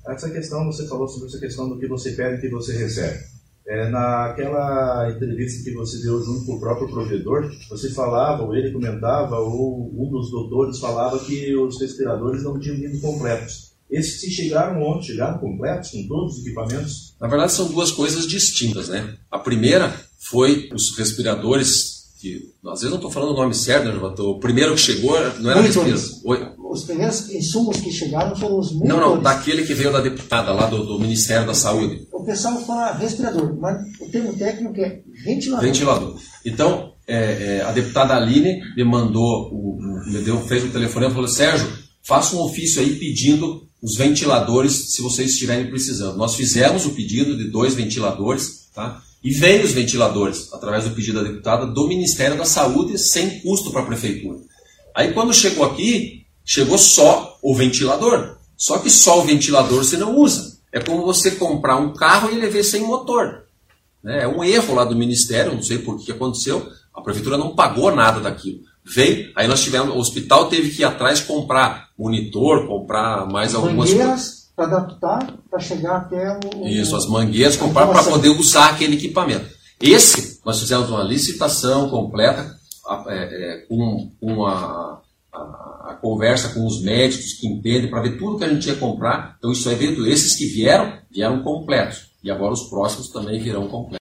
Essa questão, você falou sobre essa questão do que você pede e o que você recebe. Naquela entrevista que você deu junto com o próprio provedor, você falava, ou ele comentava, ou um dos doutores falava que os respiradores não tinham vindo completos. Esses se chegaram ontem, chegaram completos, com todos os equipamentos? Na verdade, são duas coisas distintas, né? A primeira foi os respiradores, que às vezes não estou falando o nome certo, né, o primeiro que chegou não era respirador. Os primeiros insumos que chegaram foram os monitores. Não, daquele que veio da deputada lá do Ministério da Saúde. O pessoal fala respirador, mas o termo técnico é ventilador. Ventilador. Então, a deputada Aline me mandou, fez um telefonema e falou: Sérgio, faça um ofício aí pedindo os ventiladores se vocês estiverem precisando. Nós fizemos o pedido de 2 ventiladores, tá? E veio os ventiladores, através do pedido da deputada, do Ministério da Saúde, sem custo para a Prefeitura. Aí quando chegou aqui, chegou só o ventilador. Só que só o ventilador você não usa. É como você comprar um carro e ele vir sem motor. É um erro lá do Ministério, não sei por que aconteceu. A Prefeitura não pagou nada daquilo. Veio, aí nós tivemos, o hospital teve que ir atrás comprar monitor, comprar mais algumas coisas. Para adaptar, para chegar até o... Isso, as mangueiras, comprar para poder usar aquele equipamento. Esse, nós fizemos uma licitação completa, com a conversa com os médicos que entendem, para ver tudo que a gente ia comprar. Então isso aí veio, esses que vieram completos. E agora os próximos também virão completos.